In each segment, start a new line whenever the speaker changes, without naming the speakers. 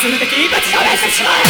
する敵ぶちのめしてしまえ。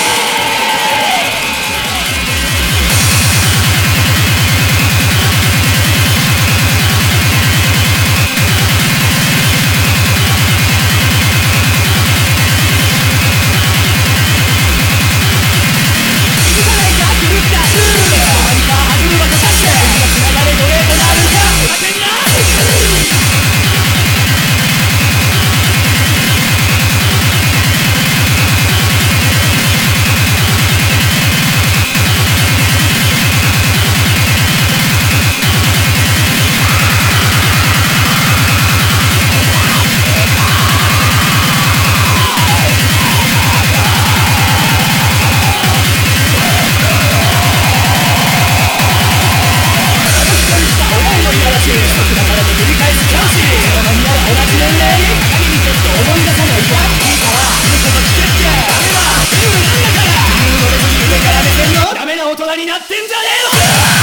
大人になってんじゃねえのか。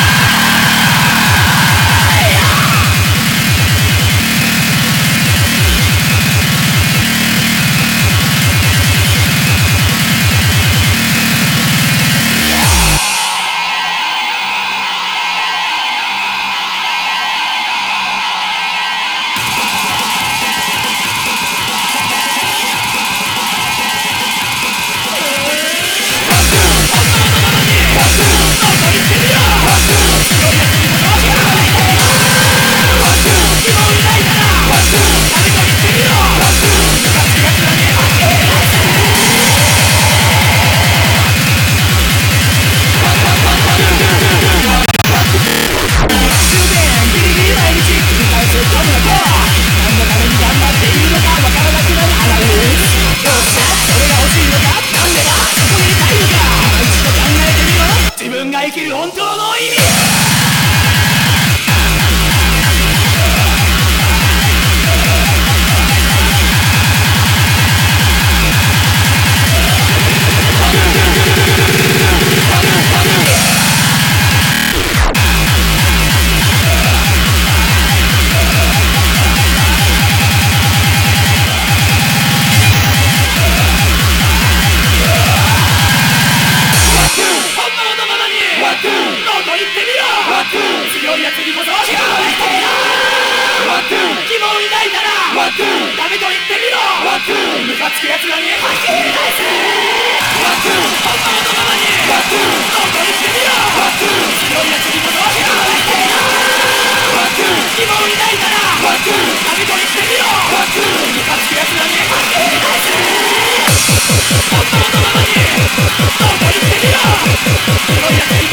生きる本当の意味。強いやつにこそ気分を抱いてみろ。疑問抱いたらダメと言ってみろ。ムカつくやつらに吐き返せ。本当のままにノーと言ってみろ。強いやつにこそ気分を抱いてみろ。疑問抱いたらダメと言ってみろ。ムカつくやつらに吐き返せ。本当のままにノーと言ってみろ。強いやつ